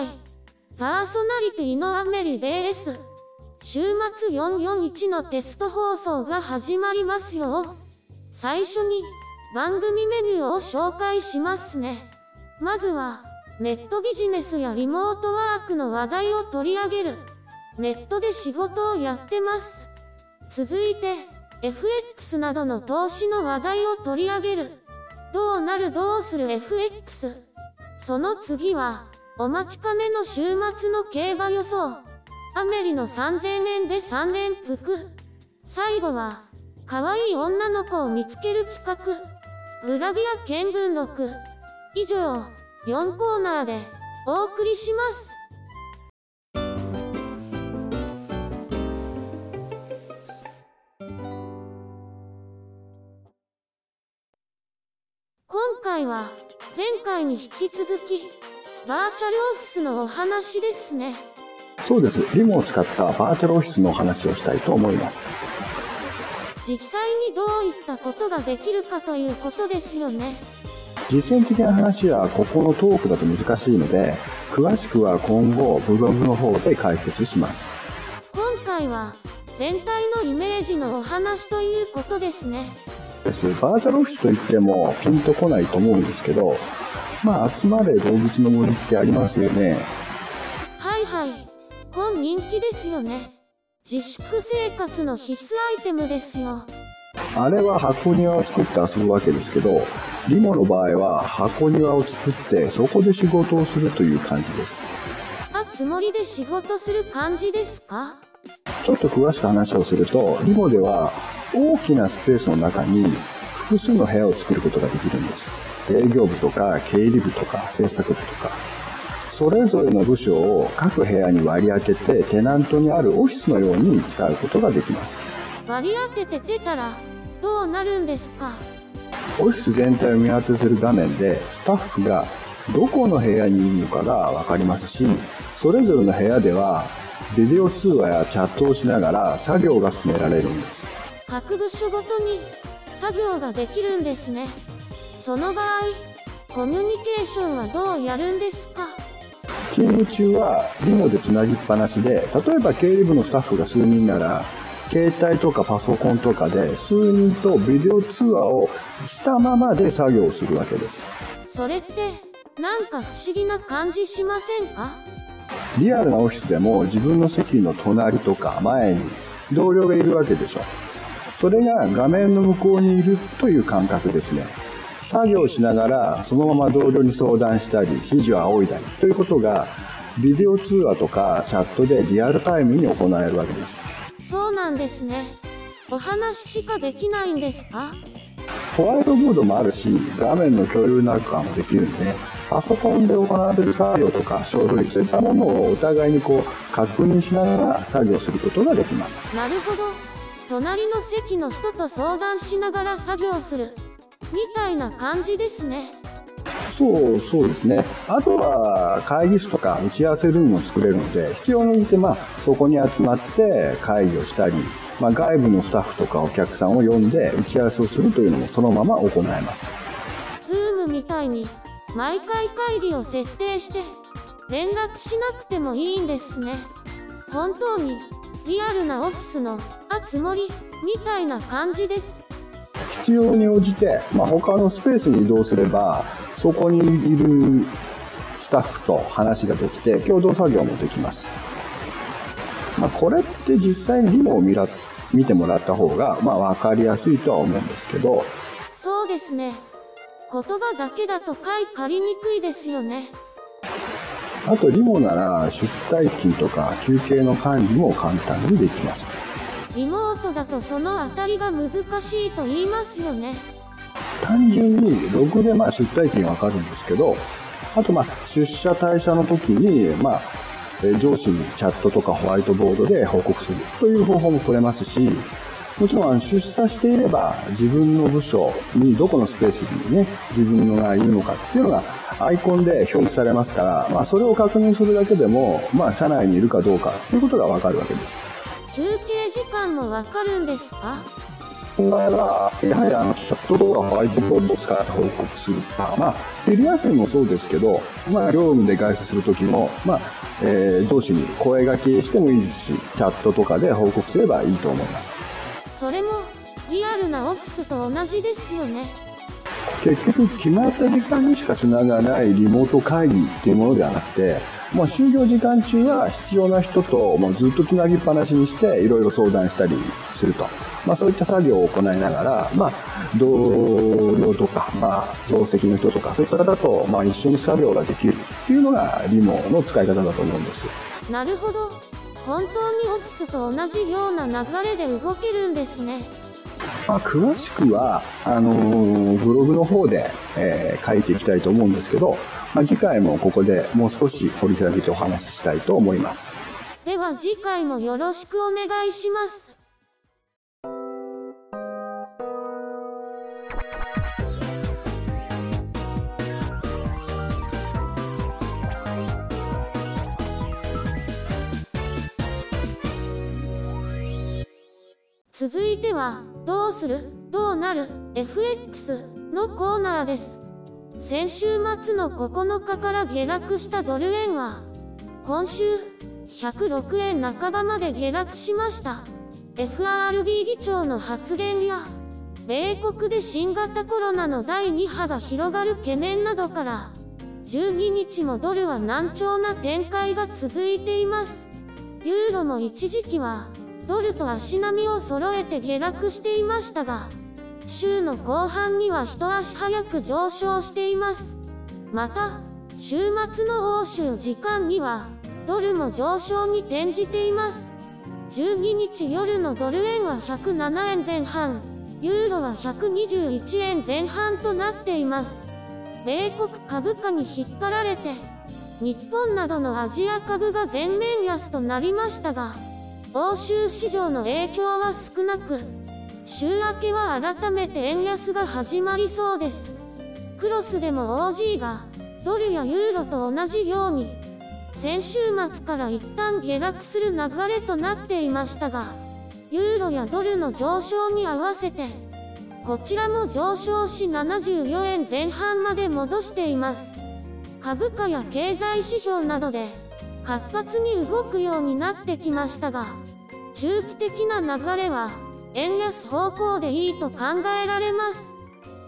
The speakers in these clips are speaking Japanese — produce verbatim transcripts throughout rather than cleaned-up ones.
はい。パーソナリティのアメリです。週末よんよんいちのテスト放送が始まりますよ。最初に番組メニューを紹介しますね。まずはネットビジネスやリモートワークの話題を取り上げる。ネットで仕事をやってます。続いて エフエックス などの投資の話題を取り上げる。どうなるどうする エフエックス。その次はお待ちかねの週末の競馬予想。アメリのさんぜんえんでさん連複。最後は可愛い女の子を見つける企画。グラビア見聞録。以上よんコーナーでお送りします。今回は前回に引き続きバーチャルオフィスのお話ですね。 そうです。リモを使ったバーチャルオフィスのお話をしたいと思います。 実際にどういったことができるかということですよね。 実践的な話はここのトークだと難しいので、詳しくは今後ブログの方で解説します。 今回は全体のイメージのお話ということですね。 です。バーチャルオフィスといってもピンとこないと思うんですけど、まあ集まれ動物の森ってありますよね。 はいはい。本人気ですよね。自粛生活の必須アイテムですよ。 あれは箱庭を作って遊ぶわけですけど、リモの場合は箱庭を作ってそこで仕事をするという感じです。 あ、つもりで仕事する感じですか？ ちょっと詳しく話をすると、リモでは大きなスペースの中に複数の部屋を作ることができるんです。営業部とか経理部とか制作部とか、それぞれの部署を各部屋に割り当ててテナントにあるオフィスのように使うことができます。 割り当てて出たらどうなるんですか？ オフィス全体を見渡せる画面でスタッフがどこの部屋にいるのかが分かりますし、それぞれの部屋ではビデオ通話やチャットをしながら作業が進められるんです。 各部署ごとに作業ができるんですね。その場合コミュニケーションはどうやるんですか？ 勤務中はリモでつなぎっぱなしで、例えば経理部のスタッフが数人なら携帯とかパソコンとかで数人とビデオ通話をしたままで作業をするわけです。 それってなんか不思議な感じしませんか？ リアルなオフィスでも自分の席の隣とか前に同僚がいるわけでしょ。それが画面の向こうにいるという感覚ですね。作業しながらそのまま同僚に相談したり指示を仰いだりということがビデオ通話とかチャットでリアルタイムに行えるわけです。 そうなんですね。お話しかできないんですか？ ホワイトボードもあるし、画面の共有なんかもできるんで、パソコンで行われる作業とか書類、そういったものをお互いにこう確認しながら作業することができます。 なるほど。隣の席の人と相談しながら作業するみたいな感じですね。 そうそうですね。あとは会議室とか打ち合わせルームを作れるので、必要に応じてまあそこに集まって会議をしたり、まあ、外部のスタッフとかお客さんを呼んで打ち合わせをするというのもそのまま行えます。 ズームみたいに毎回会議を設定して連絡しなくてもいいんですね。本当にリアルなオフィスのあつ森みたいな感じです。 必要に応じて、まあ、他のスペースに移動すればそこにいるスタッフと話ができて共同作業もできます。まあ、これって実際にリモを見ら見てもらった方がまあ分かりやすいとは思うんですけど。 そうですね。言葉だけだと買い借りにくいですよね。 あとリモなら出退勤とか休憩の管理も簡単にできます。 リモートだとそのあたりが難しいと言いますよね。 単純にログでまあ出退勤わかるんですけど、あとまあ出社退社の時にまあ上司にチャットとかホワイトボードで報告するという方法も取れますし、もちろん出社していれば自分の部署にどこのスペースにね自分がいるのかっていうのがアイコンで表示されますから、まあ、それを確認するだけでも、まあ、社内にいるかどうかということがわかるわけです。 休憩時間もわかるんですか？ の場合はやはりあのチャットとかホワイトボードを使って報告するか、まあ、昼休みもそうですけど、まあ、業務で外出するときも、まあえー、上司に声掛けしてもいいですし、チャットとかで報告すればいいと思います。 それもリアルなオフィスと同じですよね。 結局決まった時間にしかつながないリモート会議っていうものではなくて、もう就業時間中は必要な人ともうずっとつなぎっぱなしにしていろいろ相談したりすると、まあ、そういった作業を行いながら、まあ、同僚とか、まあ、同席の人とかそういった方とまあ一緒に作業ができるっていうのがリモの使い方だと思うんです。 なるほど、本当にオフィスと同じような流れで動けるんですね。 まあ、詳しくはあのー、ブログの方で、えー、書いていきたいと思うんですけど、まあ、次回もここでもう少し掘り下げてお話ししたいと思います。 では次回もよろしくお願いします。続いては、どうする、どうなる、エフエックス のコーナーです。先週末のここのかから下落したドル円は、今週、ひゃくろくえん半ばまで下落しました。エフアールビー 議長の発言や、米国で新型コロナのだいに波が広がる懸念などから、じゅうににちもドルは軟調な展開が続いています。ユーロも一時期は、ドルと足並みを揃えて下落していましたが、週の後半には一足早く上昇しています。また、週末の欧州時間には、ドルも上昇に転じています。じゅうににち夜のドル円はひゃくななえんぜん半、ユーロはひゃくにじゅういちえんぜん半となっています。米国株価に引っ張られて、日本などのアジア株が全面安となりましたが、欧州市場の影響は少なく、週明けは改めて円安が始まりそうです。クロスでも オージー がドルやユーロと同じように、先週末から一旦下落する流れとなっていましたが、ユーロやドルの上昇に合わせて、こちらも上昇しななじゅうよえんぜん半まで戻しています。株価や経済指標などで活発に動くようになってきましたが、中期的な流れは円安方向でいいと考えられます。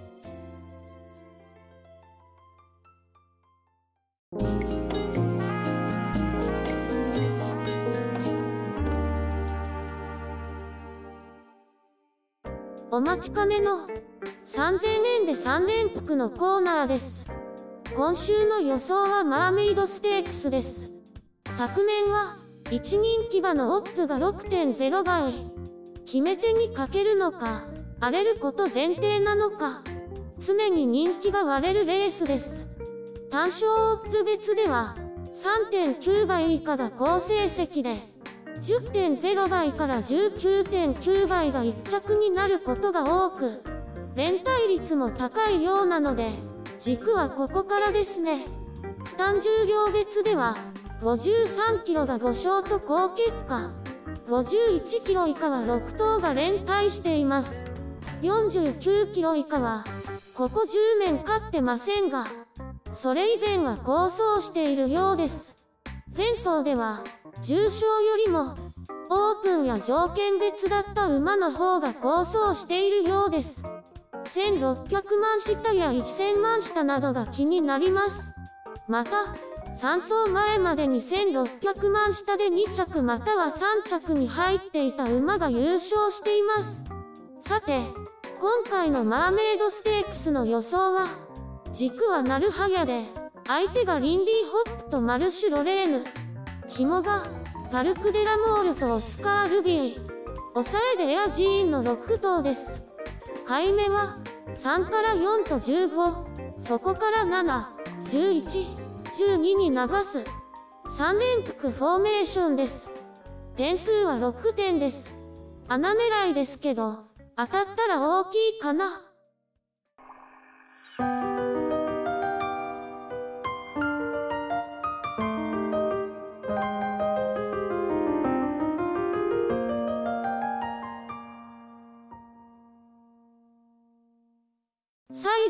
お待ちかねのさんぜんえんでさん連複のコーナーです。今週の予想はマーメイドステークスです。昨年はいち人気馬のオッズが ろくてんゼロ 倍。決め手にかけるのか、荒れること前提なのか、常に人気が割れるレースです。単勝オッズ別では さんてんきゅう 倍以下が好成績で、じゅってんゼロ 倍から じゅうきゅうてんきゅう 倍がいっ着になることが多く、連帯率も高いようなので、軸はここからですね。負担重量別では、ごじゅうさんキロがご勝と好結果、ごじゅういちキロ以下はろく頭が連帯しています。よんじゅうきゅうキロ以下は、ここじゅうねん勝ってませんが、それ以前は好走しているようです。前走では、重賞よりも、オープンや条件別だった馬の方が好走しているようです。せんろっぴゃくまん下やせんまん下などが気になります。また、さん走前までにせんろっぴゃくまん下でに着またはさん着に入っていた馬が優勝しています。さて、今回のマーメイドステークスの予想は、軸はナルハヤで、相手がリンディホップとマルシュロレーヌ、紐がパルクデラモールとオスカールビー、抑えでエアジーンのろく頭です。買い目はさんからよんとじゅうご、そこからなな、じゅういち、じゅうにに流すさん連複フォーメーションです。点数はろくてんです。穴狙いですけど、当たったら大きいかな。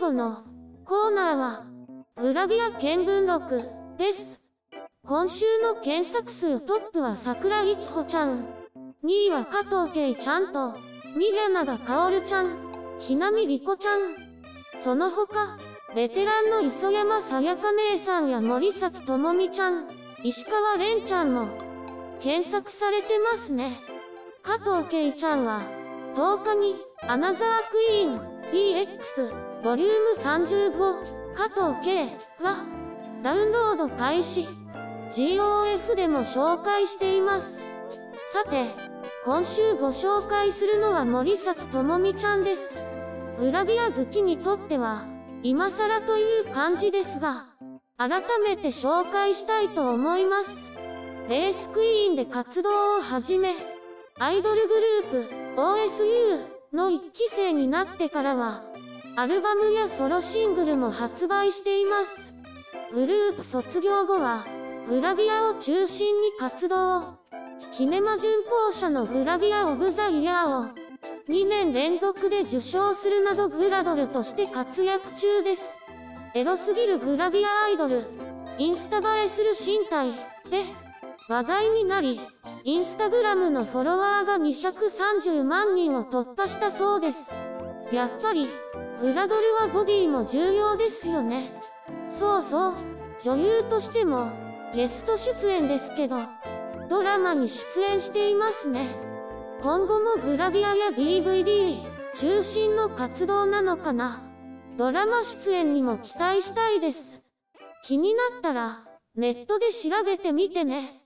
後のコーナーはグラビア見聞録です。今週の検索数トップは桜井紀穂ちゃん、にいは加藤圭ちゃんと三柳薫ちゃん、ひなみりこちゃん。その他ベテランの磯山さやか姉さんや森崎智美ちゃん、石川蓮ちゃんも検索されてますね。加藤圭ちゃんはとおかにアナザークイーン ディーエックス ボリュームさんじゅうご加藤圭がダウンロード開始。 ジーオーエフ でも紹介しています。さて今週ご紹介するのは森崎智美ちゃんです。グラビア好きにとっては今更という感じですが、改めて紹介したいと思います。レースクイーンで活動を始め、アイドルグループ オーエスユー のいっき生になってからはアルバムやソロシングルも発売しています。グループ卒業後はグラビアを中心に活動。キネマ旬報社のグラビアオブザイヤーをにねん連続で受賞するなどグラドルとして活躍中です。エロすぎるグラビアアイドル、インスタ映えする身体で話題になり、インスタグラムのフォロワーがにひゃくさんじゅうまんにんを突破したそうです。やっぱりグラドルはボディも重要ですよね。そうそう、女優としてもゲスト出演ですけど、ドラマに出演していますね。今後もグラビアや ディーブイディー 中心の活動なのかな。ドラマ出演にも期待したいです。気になったらネットで調べてみてね。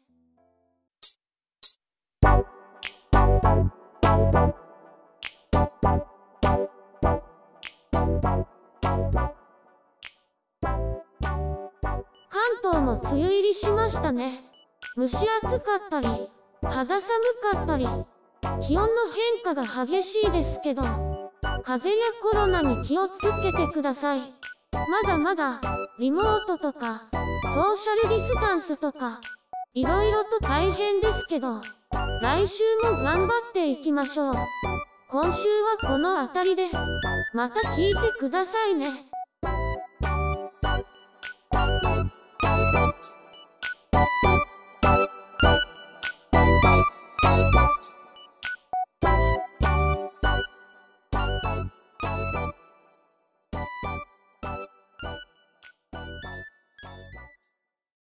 関東も梅雨入りしましたね。蒸し暑かったり肌寒かったり、気温の変化が激しいですけど、風邪やコロナに気をつけてください。まだまだリモートとかソーシャルディスタンスとかいろいろと大変ですけど、来週も頑張っていきましょう。今週はこの辺りで、また聞いてくださいね。